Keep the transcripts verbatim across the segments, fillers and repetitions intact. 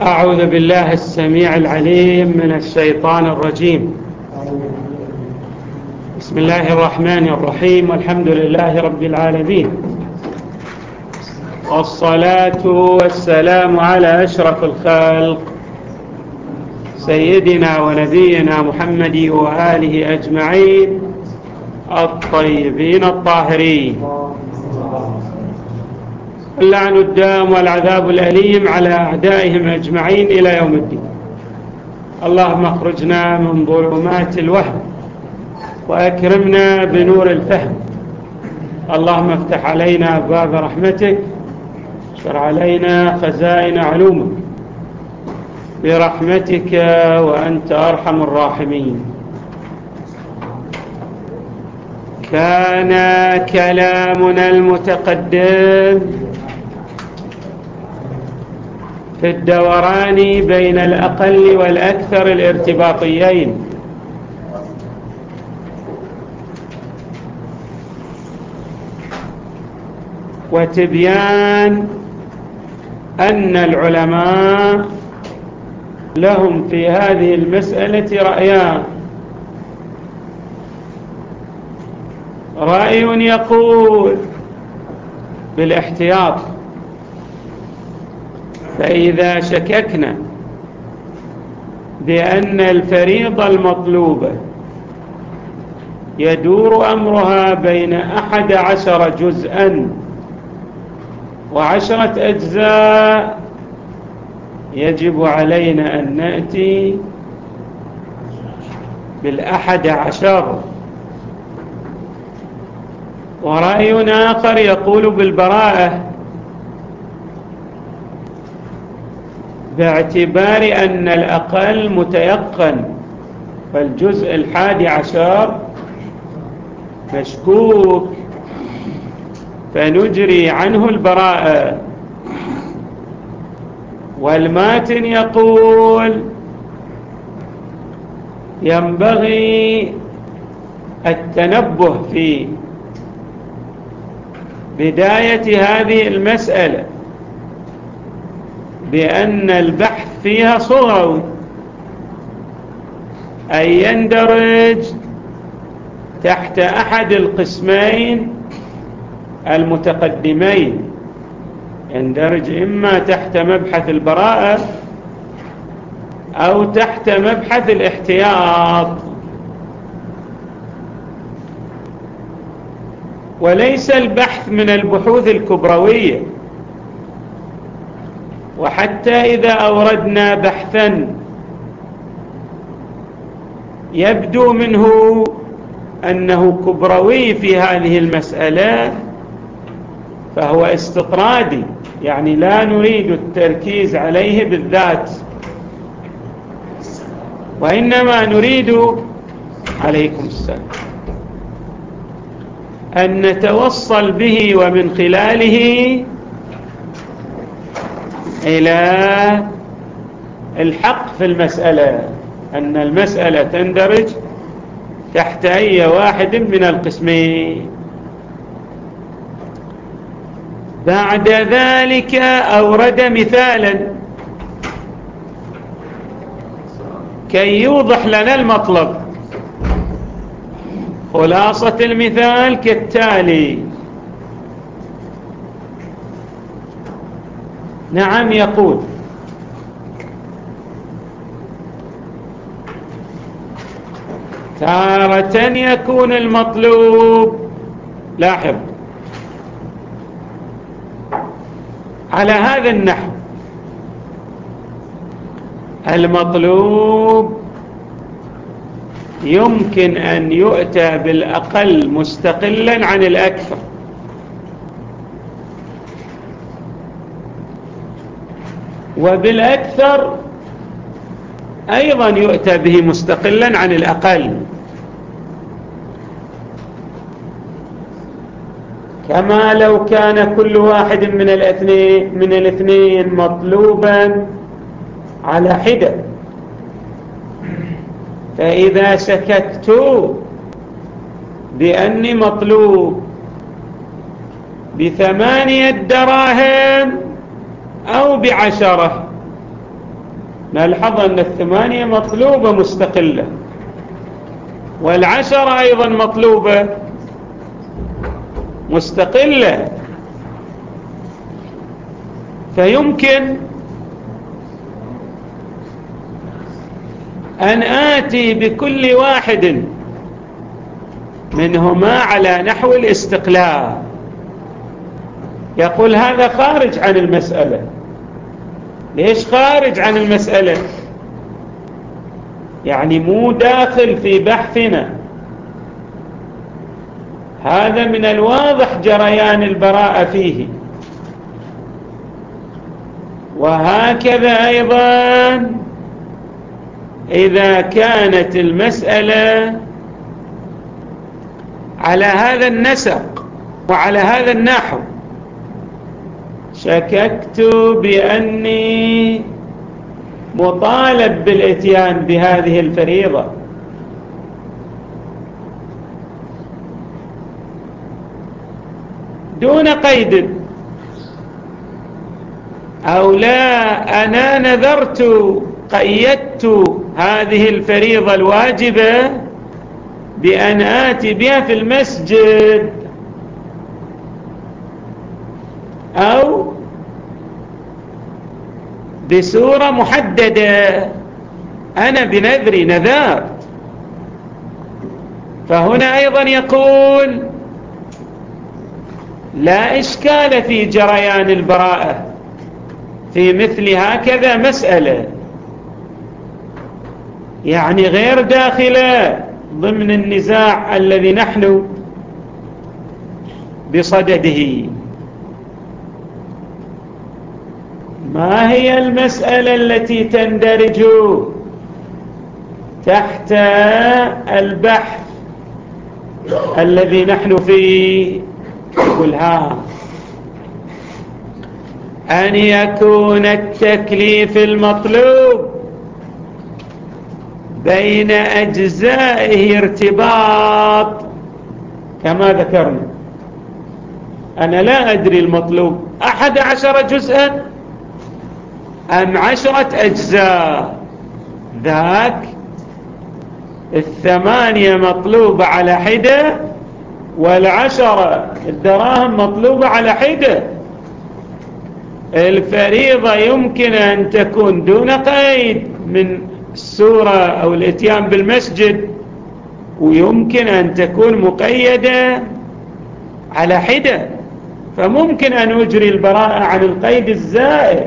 أعوذ بالله السميع العليم من الشيطان الرجيم. بسم الله الرحمن الرحيم، والحمد لله رب العالمين، والصلاة والسلام على أشرف الخلق سيدنا ونبينا محمد وآله أجمعين الطيبين الطاهرين. اللعن الدام والعذاب الأليم على أعدائهم أجمعين إلى يوم الدين. اللهم اخرجنا من ظلمات الوهم وأكرمنا بنور الفهم. اللهم افتح علينا باب رحمتك، اشر علينا خزائن علومك برحمتك وأنت أرحم الراحمين. كان كلامنا المتقدم في الدوران بين الأقل والأكثر الارتباطيين، وتبيان أن العلماء لهم في هذه المسألة رأيان: رأي يقول بالاحتياط، فإذا شككنا بأن الفريضة المطلوبة يدور أمرها بين أحد عشر جزءا وعشرة أجزاء، يجب علينا أن نأتي بالأحد عشر. ورأي آخر يقول بالبراءة، باعتبار أن الأقل متيقن فالجزء الحادي عشر مشكوك، فنجري عنه البراءة. والماتن يقول ينبغي التنبه في بداية هذه المسألة بأن البحث فيها صغوي، أي يندرج تحت أحد القسمين المتقدمين، يندرج إما تحت مبحث البراءة أو تحت مبحث الاحتياط، وليس البحث من البحوث الكبروية. وحتى إذا أوردنا بحثا يبدو منه أنه كبروي في هذه المسألة فهو استطرادي، يعني لا نريد التركيز عليه بالذات، وإنما نريد عليكم السلام أن نتوصل به ومن خلاله إلى الحق في المسألة، أن المسألة تندرج تحت أي واحد من القسمين. بعد ذلك أورد مثالا كي يوضح لنا المطلب. خلاصة المثال كالتالي: نعم، يقول تارة يكون المطلوب، لاحظ، على هذا النحو: المطلوب يمكن أن يؤتى بالأقل مستقلا عن الأكثر، وبالأكثر أيضا يؤتى به مستقلا عن الأقل، كما لو كان كل واحد من الاثنين من الاثنين مطلوبا على حدة. فإذا شككت بأني مطلوب بثمانية دراهم أو بعشرة، نلحظ أن الثمانية مطلوبة مستقلة، والعشرة أيضا مطلوبة مستقلة، فيمكن أن آتي بكل واحد منهما على نحو الاستقلال. يقول هذا خارج عن المسألة. ليش خارج عن المسألة؟ يعني مو داخل في بحثنا. هذا من الواضح جريان البراءة فيه. وهكذا أيضا إذا كانت المسألة على هذا النسق وعلى هذا النحو، شككت بأني مطالب بالإتيان بهذه الفريضة، دون قيد، أو لا أنا نذرت قيدت هذه الفريضة الواجبة بأن آتي بها في المسجد، أو بصورة محددة أنا بنذري نذرت. فهنا أيضا يقول لا إشكال في جريان البراءة في مثل هكذا مسألة، يعني غير داخلة ضمن النزاع الذي نحن بصدده. ما هي المسألة التي تندرج تحت البحث الذي نحن فيه؟ قلها أن يكون التكليف المطلوب بين أجزائه ارتباط، كما ذكرنا. أنا لا أدري المطلوب أحد عشر جزءا أم عشرة أجزاء، ذاك الثمانية مطلوبة على حدة، والعشرة الدراهم مطلوبة على حدة. الفريضة يمكن أن تكون دون قيد من السورة أو الإتيان بالمسجد، ويمكن أن تكون مقيدة على حدة، فممكن أن أجري البراءة عن القيد الزائد.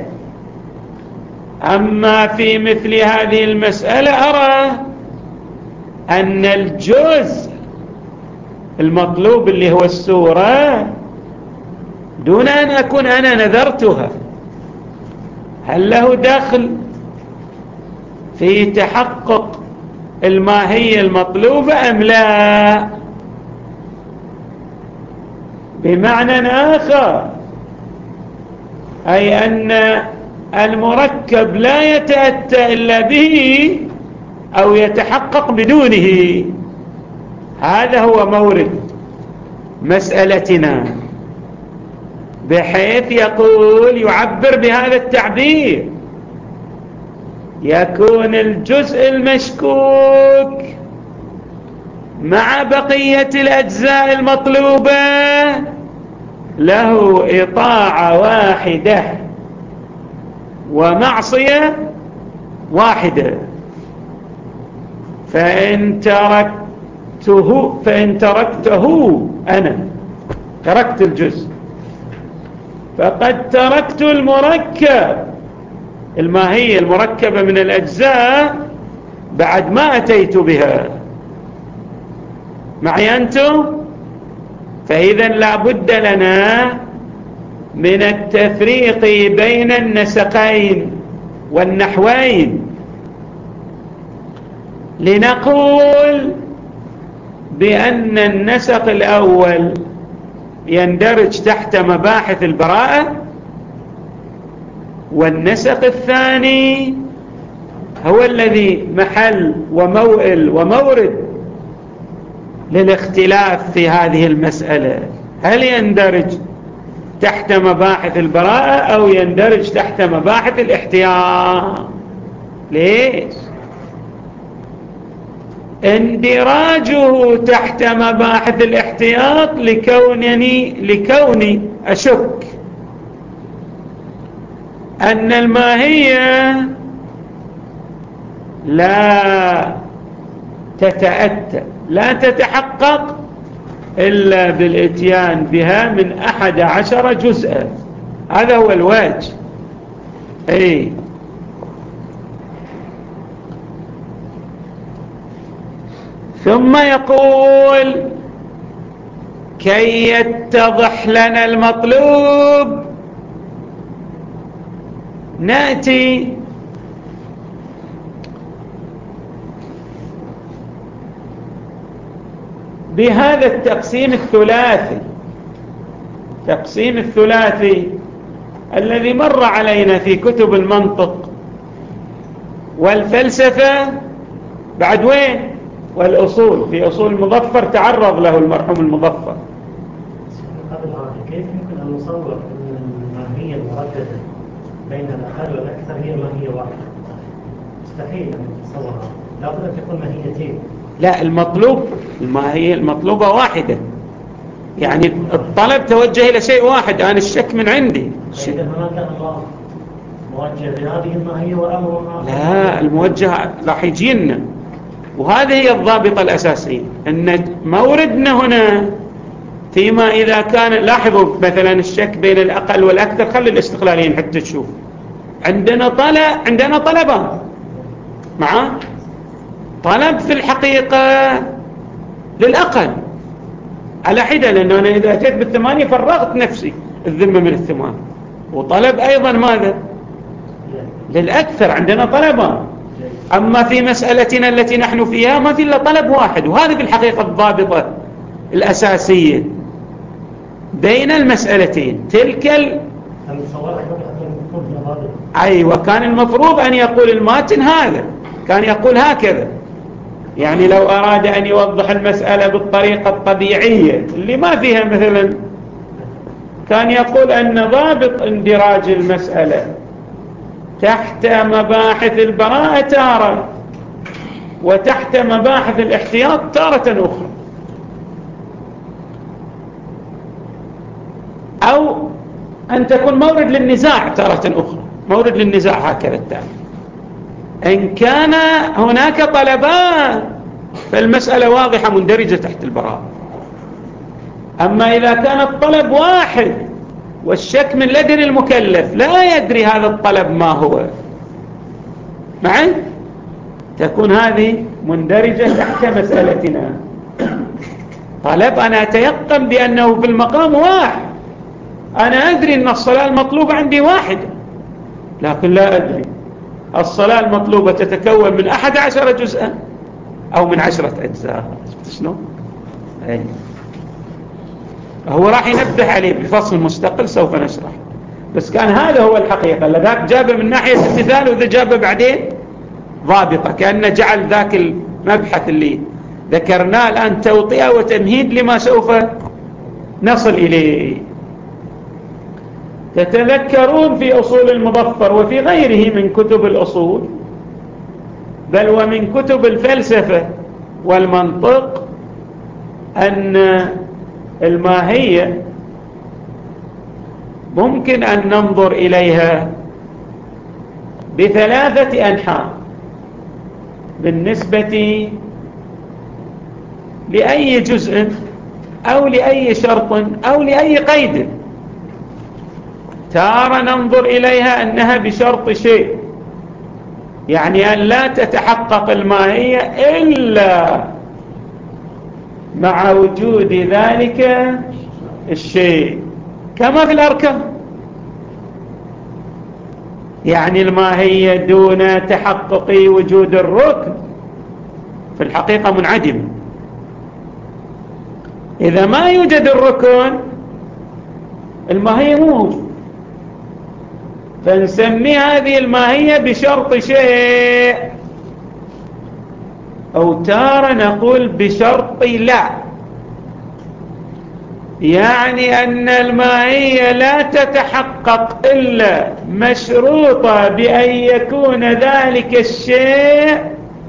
أما في مثل هذه المسألة أرى أن الجزء المطلوب اللي هو السورة دون أن أكون أنا نذرتها، هل له دخل في تحقق الماهية المطلوبة أم لا؟ بمعنى آخر، أي أن المركب لا يتأتى إلا به أو يتحقق بدونه. هذا هو مورد مسألتنا، بحيث يقول يعبر بهذا التعبير: يكون الجزء المشكوك مع بقية الأجزاء المطلوبة له إطاعة واحدة ومعصية واحدة. فإن تركته فإن تركته أنا تركت الجزء، فقد تركت المركب، الماهية المركبة من الأجزاء، بعد ما أتيت بها. معي أنتم؟ فإذا لا بد لنا من التفريق بين النسقين والنحوين، لنقول بأن النسق الأول يندرج تحت مباحث البراءة، والنسق الثاني هو الذي محل وموئل ومورد للاختلاف في هذه المسألة. هل يندرج تحت مباحث البراءة أو يندرج تحت مباحث الاحتياط؟ ليش؟ اندراجه تحت مباحث الاحتياط لكونني لكوني أشك أن الماهية لا تتأتى لا تتحقق إلا بالإتيان بها من أحد عشر جزءا. هذا هو الواجب. أي ثم يقول كي يتضح لنا المطلوب نأتي بهذا التقسيم الثلاثي، تقسيم الثلاثي الذي مر علينا في كتب المنطق والفلسفة بعد وين؟ والأصول. في أصول المظفر تعرض له المرحوم المظفر. قبل هذا كيف يمكن أن نصور أن الماهية المرددة بين الأقل والأكثر هي ماهية واحدة؟ مستحيل أن نتصورها، لابد أن تكون ماهيتين. لا، المطلوب الماهية المطلوبة واحدة، يعني الطلب توجه إلى شيء واحد. أنا الشك من عندي. إذا هناك أمر موجه لهذه الماهية وأمر لا، الموجه راح يجينا، وهذه هي الضابطة الأساسية، أن موردنا هنا فيما إذا كان، لاحظوا مثلا الشك بين الأقل والأكثر، خلي الاستقلاليين حتى تشوف. عندنا طلب عندنا طلبان معاه، طلب في الحقيقة للأقل على حدة، لأنه أنا إذا أتيت بالثمانية فرغت نفسي الذمة من الثمانية، وطلب أيضا ماذا؟ للأكثر. عندنا طلبان. أما في مسألتنا التي نحن فيها ما في إلا طلب واحد، وهذه في الحقيقة الضابطة الأساسية بين المسألتين. تلك ال... أيوة، كان المفروض أن يقول الماتن هذا، كان يقول هكذا. يعني لو أراد أن يوضح المسألة بالطريقة الطبيعية اللي ما فيها مثلا، كان يقول أن ضابط اندراج المسألة تحت مباحث البراءة تارة وتحت مباحث الاحتياط تارة أخرى، أو أن تكون مورد للنزاع تارة أخرى، مورد للنزاع هكذا التالي. إن كان هناك طلبان فالمسألة واضحة مندرجة تحت البراءة. أما إذا كان الطلب واحد والشك من لدن المكلف لا يدري هذا الطلب ما هو معي، تكون هذه مندرجة تحت مسألتنا. طلب أنا أتيقن بأنه في المقام واحد، أنا أدري أن الصلاة المطلوبة عندي واحدة، لكن لا أدري الصلاة المطلوبة تتكون من أحد عشر جزءا أو من عشرة أجزاء. شنو؟ أي. هو راح ينبه عليه بفصل مستقل سوف نشرح، بس كان هذا هو الحقيقة. لذاك جابه من ناحية المثال، وذا جابه بعدين ضابطة، كأنه جعل ذاك المبحث اللي ذكرناه الآن توطئة وتمهيد لما سوف نصل إليه. تتذكرون في أصول المظفر وفي غيره من كتب الأصول، بل ومن كتب الفلسفة والمنطق، أن الماهية ممكن أن ننظر إليها بثلاثة أنحاء بالنسبة لأي جزء أو لأي شرط أو لأي قيد. تارة ننظر إليها أنها بشرط شيء، يعني أن لا تتحقق الماهية إلا مع وجود ذلك الشيء، كما في الأركان. يعني الماهية دون تحقق وجود الركن في الحقيقة منعدم. إذا ما يوجد الركن الماهية مو موجود، فنسمي هذه الماهية بشرط شيء، أو تارة نقول بشرط لا. يعني أن الماهية لا تتحقق إلا مشروطة بأن يكون ذلك الشيء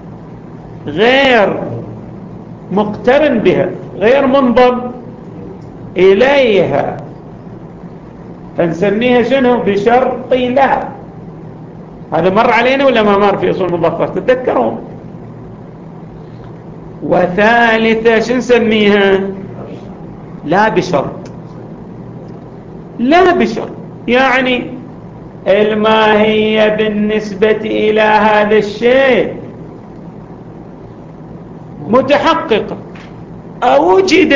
غير مقترن بها، غير منضم إليها، فنسميها شنو؟ بشرط لا. هذا مر علينا ولا ما مر في أصول المضافات؟ تتذكرون. وثالثة شو نسميها؟ لا بشرط. لا بشرط يعني الماهية بالنسبة إلى هذا الشيء متحققة، أوجد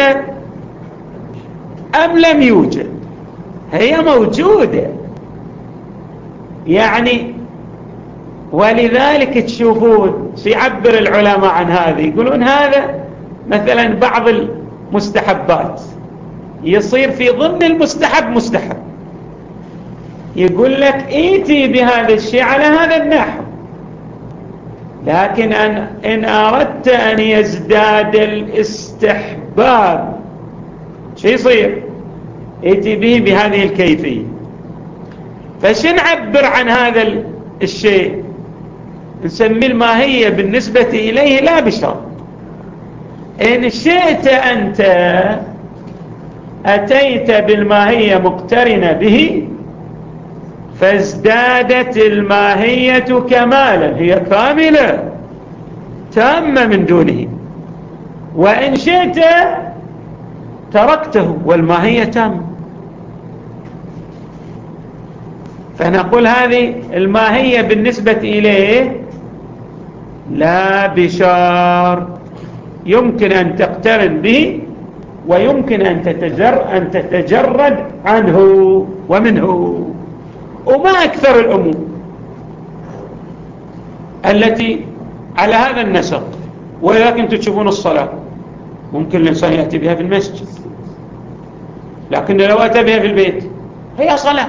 أم لم يوجد، هي موجودة يعني. ولذلك تشوفون سيعبر العلماء عن هذا، يقولون هذا مثلا بعض المستحبات يصير في ضمن المستحب مستحب، يقول لك ايتي بهذا الشيء على هذا النحو، لكن أن إن أردت أن يزداد الاستحباب شو يصير؟ ايتي به بهذه الكيفية. فشو نعبر عن هذا الشيء؟ نسمي الماهية بالنسبة إليه لا بشرط. إن شئت أنت أتيت بالماهية مقترنة به فازدادت الماهية كمالا، هي كاملة تامة من دونه. وإن شئت تركته والماهية تامة. فنقول هذه الماهية بالنسبة إليه لا بشرط، يمكن أن تقترن به ويمكن أن تتجر أن تتجرد عنه ومنه. وما أكثر الأمور التي على هذا النسق. ولكن تشوفون الصلاة ممكن الإنسان يأتي بها في المسجد، لكن لو أتى بها في البيت هي صلاة.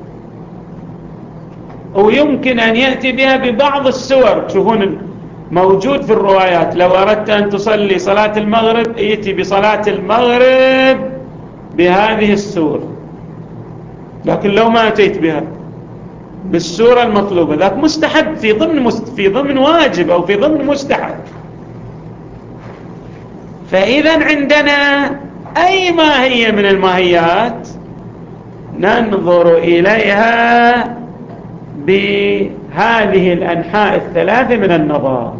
ويمكن أن يأتي بها ببعض السور، تشوفون موجود في الروايات لو أردت أن تصلي صلاة المغرب يأتي بصلاة المغرب بهذه السورة، لكن لو ما أتيت بها بالسورة المطلوبة ذاك مستحب في ضمن مست... في ضمن واجب أو في ضمن مستحب. فإذا عندنا أي ماهية من الماهيات ننظر إليها بهذه الأنحاء الثلاثة من النظر.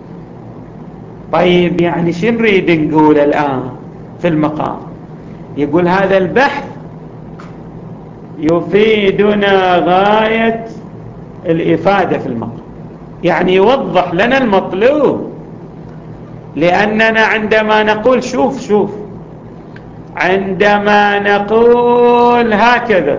طيب يعني شو نريد نقول الآن في المقام؟ يقول هذا البحث يفيدنا غاية الإفادة في المقام، يعني يوضح لنا المطلوب. لأننا عندما نقول شوف شوف عندما نقول هكذا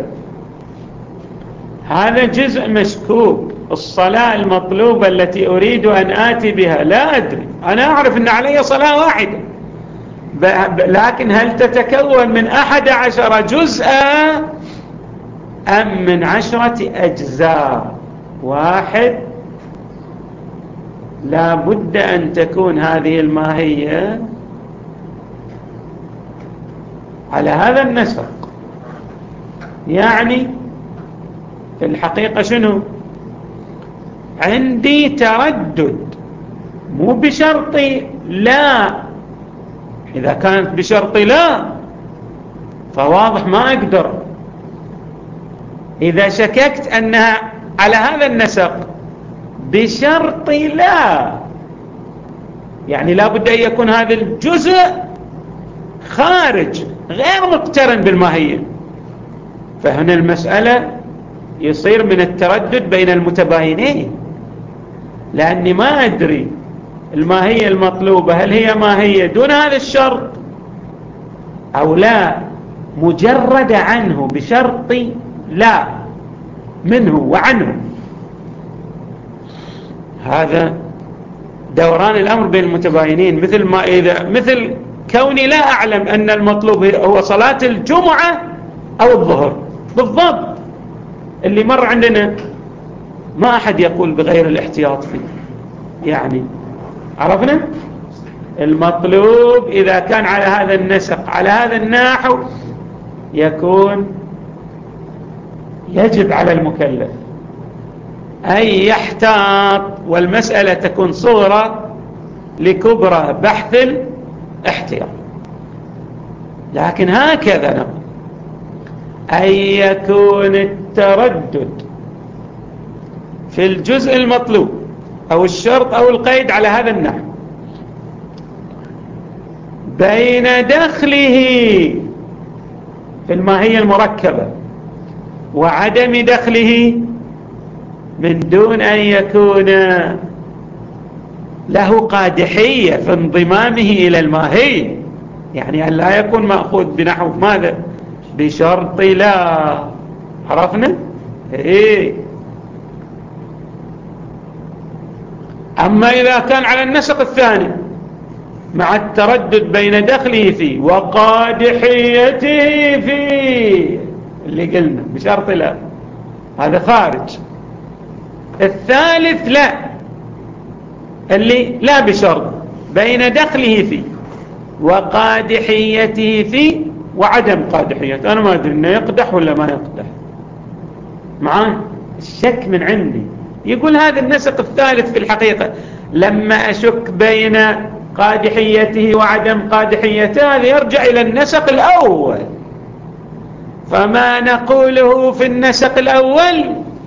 هذا جزء مشكوك، الصلاة المطلوبة التي أريد أن آتي بها لا أدري، أنا أعرف أن علي صلاة واحدة، لكن هل تتكون من أحد عشر جزءا أم من عشرة أجزاء؟ واحد. لا بد أن تكون هذه الماهية على هذا النسق. يعني في الحقيقة شنو؟ عندي تردد مو بشرطي لا. إذا كانت بشرطي لا فواضح ما أقدر. إذا شككت أنها على هذا النسق بشرطي لا، يعني لا بد أن يكون هذا الجزء خارج غير مقترن بالماهية. فهنا المسألة يصير من التردد بين المتباينين، لأني ما أدري الماهية المطلوبة هل هي ماهية دون هذا الشرط أو لا، مجرد عنه بشرط لا منه وعنه. هذا دوران الأمر بين المتباينين، مثل ما إذا مثل كوني لا أعلم أن المطلوب هو صلاة الجمعة أو الظهر بالضبط، اللي مر عندنا ما أحد يقول بغير الاحتياط فيه. يعني عرفنا المطلوب إذا كان على هذا النسق على هذا النحو يكون يجب على المكلف أن يحتاط، والمسألة تكون صغرى لكبرى بحث الاحتياط. لكن هكذا نقول أن يكون التردد في الجزء المطلوب أو الشرط أو القيد على هذا النحو بين دخله في الماهية المركبة وعدم دخله من دون أن يكون له قادحية في انضمامه إلى الماهية، يعني أن لا يكون مأخوذ بنحو ماذا؟ بشرط لا. عرفنا؟ إيه. أما إذا كان على النسق الثاني مع التردد بين دخله فيه وقادحيته فيه اللي قلنا بشرط لا، هذا خارج. الثالث لا، اللي لا بشرط بين دخله فيه وقادحيته فيه وعدم قادحيته. أنا ما أدري إنه يقدح ولا ما يقدح، معاه الشك من عندي. يقول هذا النسق الثالث في الحقيقة لما أشك بين قادحيته وعدم قادحيته هذا يرجع إلى النسق الأول، فما نقوله في النسق الأول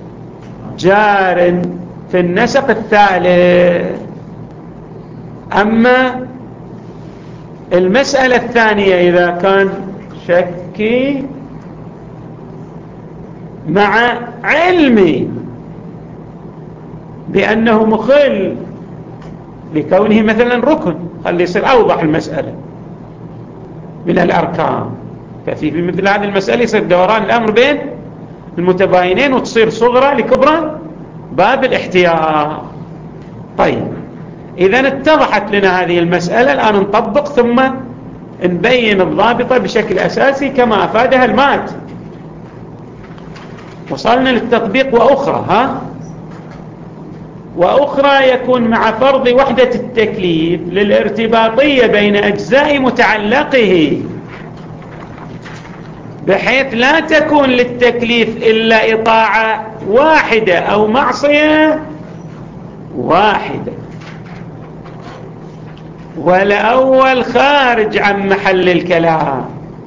جار في النسق الثالث. أما المسألة الثانية إذا كان شكي مع علمي بأنه مخل لكونه مثلا ركن، خلي يصير أوضح المسألة من الأركان، ففي في مثل هذه المسألة يصير دوران الأمر بين المتباينين وتصير صغرى لكبرى باب الاحتياط. طيب إذا اتضحت لنا هذه المسألة، الآن نطبق ثم نبين الضابطة بشكل أساسي كما أفادها المات. وصلنا للتطبيق وأخرى ها وأخرى يكون مع فرض وحدة التكليف للارتباطية بين أجزاء متعلقه، بحيث لا تكون للتكليف إلا إطاعة واحدة أو معصية واحدة، والأول خارج عن محل الكلام.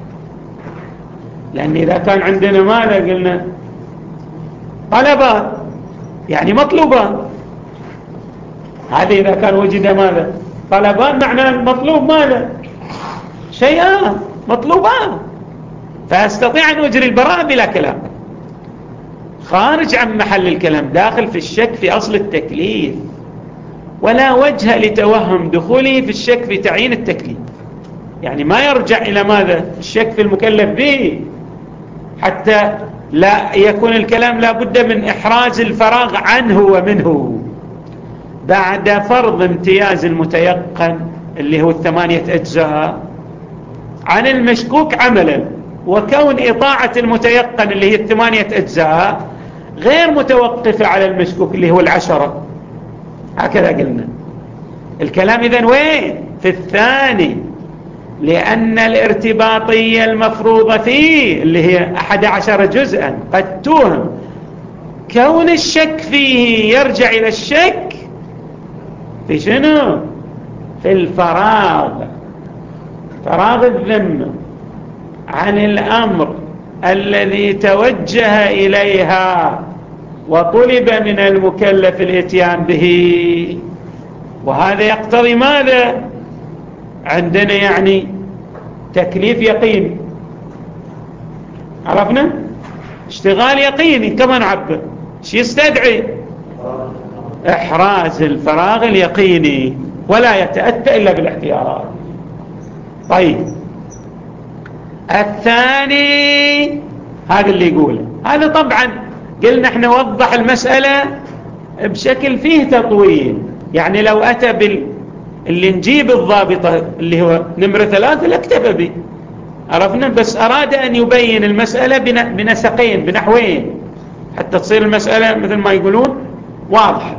لأن إذا كان عندنا ماذا قلنا طلبات يعني مطلوبات، هذه إذا كان وجد ماذا طلبات معنى المطلوب ماذا شيئان مطلوبان، فأستطيع أن أجري البراءة بلا كلام. خارج عن محل الكلام، داخل في الشك في أصل التكليف، ولا وجه لتوهم دخوله في الشك في تعيين التكليف، يعني ما يرجع إلى ماذا الشك في المكلف به، حتى لا يكون الكلام لا بد من إحراز الفراغ عنه ومنه بعد فرض امتياز المتيقن اللي هو الثمانية أجزاء عن المشكوك عملا، وكون إطاعة المتيقن اللي هي الثمانية أجزاء غير متوقفة على المشكوك اللي هو العشرة. هكذا قلنا الكلام. إذن وين؟ في الثاني، لأن الارتباطية المفروضة فيه اللي هي أحد عشر جزءا قد توهم، كون الشك فيه يرجع إلى الشك في شنو؟ في الفراغ، فراغ الذمة عن الأمر الذي توجه إليها وطلب من المكلف الاتيان به. وهذا يقتضي ماذا عندنا؟ يعني تكليف يقيني، عرفنا؟ اشتغال يقيني كما نعبر، شو يستدعي؟ إحراز الفراغ اليقيني، ولا يتأتى إلا بالاحتيارات. طيب الثاني هذا اللي يقوله، هذا طبعا قلنا احنا وضح المسألة بشكل فيه تطويل، يعني لو أتى بال اللي نجيب الضابطة اللي هو نمرة ثلاثة لاكتفى به، عرفنا، بس أراد أن يبين المسألة بنسقين بنحوين حتى تصير المسألة مثل ما يقولون واضحة.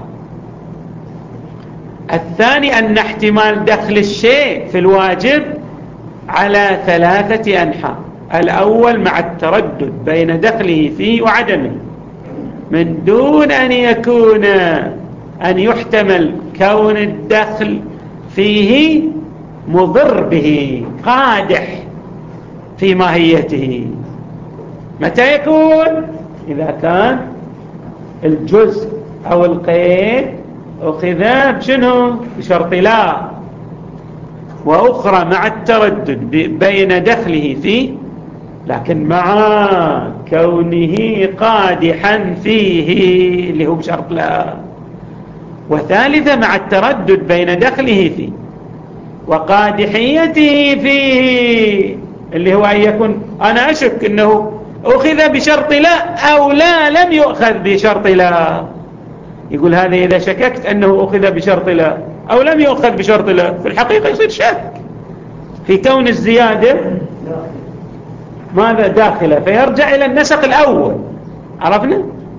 الثاني أن احتمال دخل الشيء في الواجب على ثلاثة أنحاء، الأول مع التردد بين دخله فيه وعدمه، من دون أن يكون أن يحتمل كون الدخل فيه مضر به قادح في ماهيته. متى يكون؟ إذا كان الجزء أو القيد أخذ بشنو؟ بشرط لا. وأخرى مع التردد بين دخله فيه لكن مع كونه قادحا فيه اللي هو بشرط لا. وثالثة مع التردد بين دخله فيه وقادحيته فيه اللي هو أن يكون أنا أشك أنه أخذ بشرط لا أو لا لم يؤخذ بشرط لا. يقول هذا إذا شككت أنه أخذ بشرط لا أو لم يؤخذ بشرط لا في الحقيقة يصير شك في كون الزيادة ماذا داخلة، فيرجع إلى النسق الأول. عرفنا؟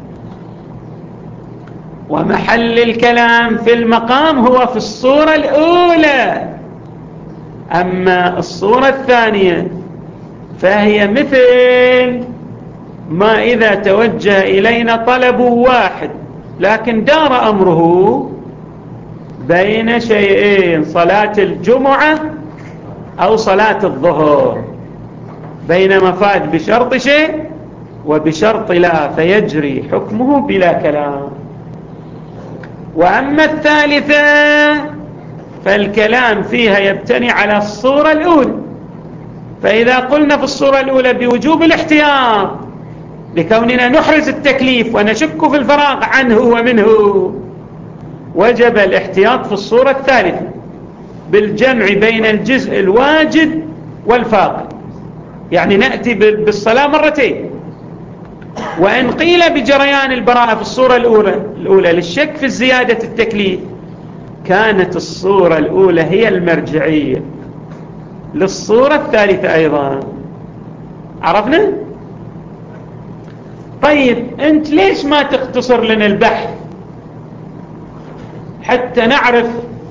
ومحل الكلام في المقام هو في الصورة الأولى. أما الصورة الثانية فهي مثل ما إذا توجه إلينا طلب واحد لكن دار أمره بين شيئين، صلاة الجمعة أو صلاة الظهر، بينما فات بشرط شيء وبشرط لا، فيجري حكمه بلا كلام. وأما الثالثة فالكلام فيها يبتني على الصورة الأولى. فإذا قلنا في الصورة الأولى بوجوب الاحتياط لكوننا نحرز التكليف ونشك في الفراغ عنه ومنه، وجب الاحتياط في الصورة الثالثة بالجمع بين الجزء الواجب والفاقد، يعني نأتي بالصلاة مرتين. وإن قيل بجريان البراءة في الصورة الأولى, الأولى للشك في زيادة التكليف كانت الصورة الأولى هي المرجعية للصورة الثالثة أيضا. عرفنا؟ طيب أنت ليش ما تختصر لنا البحث حتى نعرف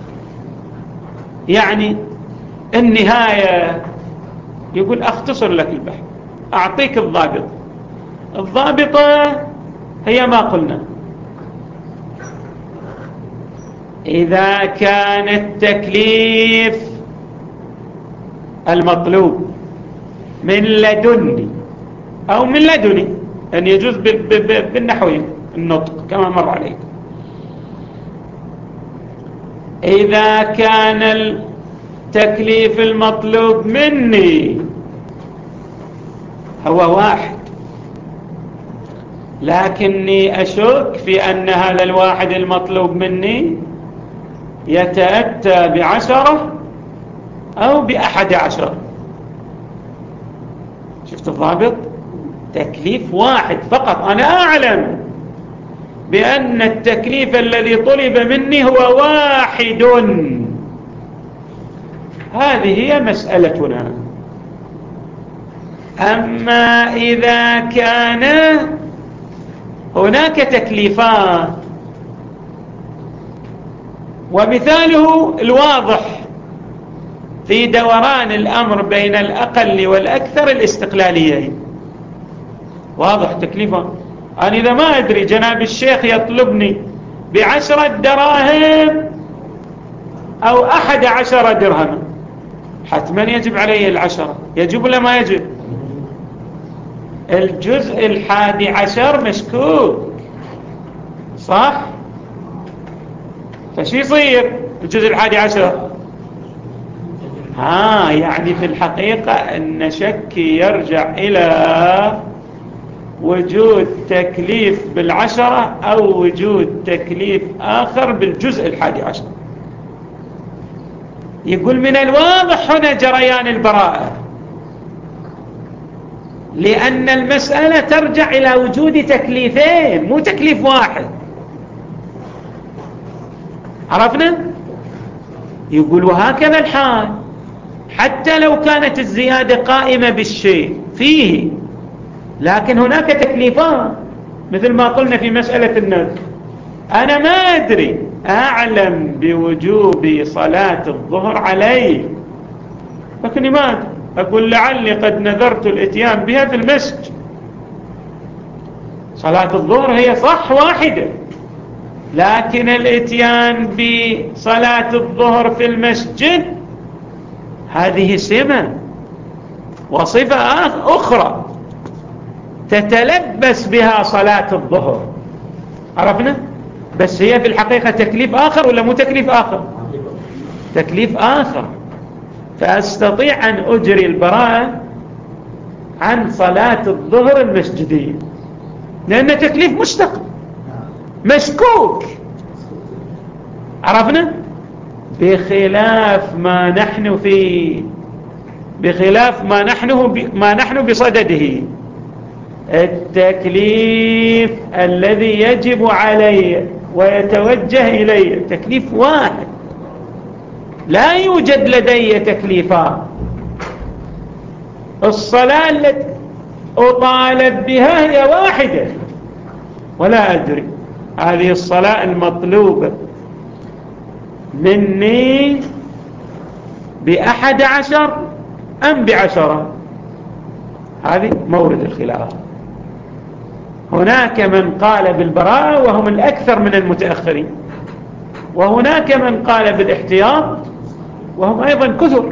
يعني النهاية؟ يقول أختصر لك البحث، أعطيك الضابط. الضابطة هي ما قلنا: إذا كان التكليف المطلوب من لدني أو من لدني، أن يجوز بالنحوين النطق كما مر عليك. إذا كان التكليف المطلوب مني هو واحد لكني أشك في أن هذا الواحد المطلوب مني يتأتى بعشرة أو بأحد عشر. شفت الضابط؟ تكليف واحد فقط، أنا أعلم بأن التكليف الذي طلب مني هو واحد. هذه هي مسألتنا. أما إذا كان هناك تكليفات، ومثاله الواضح في دوران الأمر بين الأقل والأكثر الاستقلاليين، واضح تكليفه. أنا إذا ما أدري جناب الشيخ يطلبني بعشرة دراهم أو أحد عشر درهم، حتما يجب علي العشرة. يجب ولا ما يجب؟ الجزء الحادي عشر مشكوك، صح؟ فشي يصير الجزء الحادي عشر؟ ها يعني في الحقيقة أن شكي يرجع إلى وجود تكليف بالعشرة أو وجود تكليف آخر بالجزء الحادي عشر. يقول من الواضح هنا جريان البراءة، لأن المسألة ترجع إلى وجود تكليفين مو تكليف واحد. عرفنا؟ يقول وهكذا الحال حتى لو كانت الزيادة قائمة بالشيء فيه، لكن هناك تكليفات مثل ما قلنا في مسألة النذر. أنا ما أدري، أعلم بوجوب صلاة الظهر علي لكني ما أدري، أقول لعلي قد نذرت الاتيان بها في المسجد. صلاة الظهر هي صح واحدة، لكن الاتيان بصلاة الظهر في المسجد هذه سمة وصفة أخرى تتلبس بها صلاة الظهر. عرفنا؟ بس هي في الحقيقة تكليف آخر ولا مو تكليف آخر؟ تكليف آخر. فأستطيع أن أجري البراءة عن صلاة الظهر المسجدية لأن تكليف مشتق مشكوك. عرفنا؟ بخلاف ما نحن فيه، بخلاف ما نحن ما نحن بصدده. التكليف الذي يجب علي ويتوجه إلي تكليف واحد، لا يوجد لدي تكليفات. الصلاة التي أطالب بها هي واحدة ولا أدري هذه الصلاة المطلوبة مني بأحد عشر أم بعشرة، هذه مورد الخلاف. هناك من قال بالبراءة وهم الأكثر من المتأخرين، وهناك من قال بالاحتياط وهم أيضا كثر.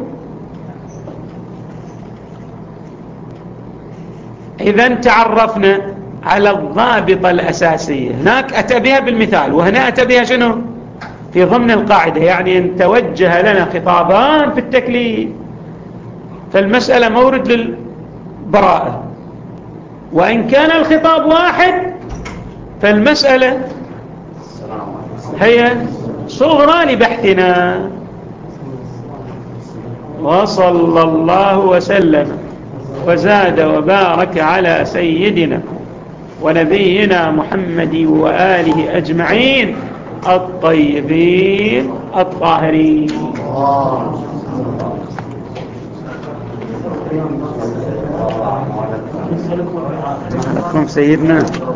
إذن تعرفنا على الضابطة الأساسية. هناك أتى بها بالمثال، وهنا أتى بها شنو؟ في ضمن القاعدة، يعني إن توجه لنا خطابان في التكليف فالمسألة مورد للبراءة، وإن كان الخطاب واحد فالمسألة هي صغرى لبحثنا. وصلى الله وسلم وزاد وبارك على سيدنا ونبينا محمد وآله أجمعين الطيبين الطاهرين. لكم سيدنا.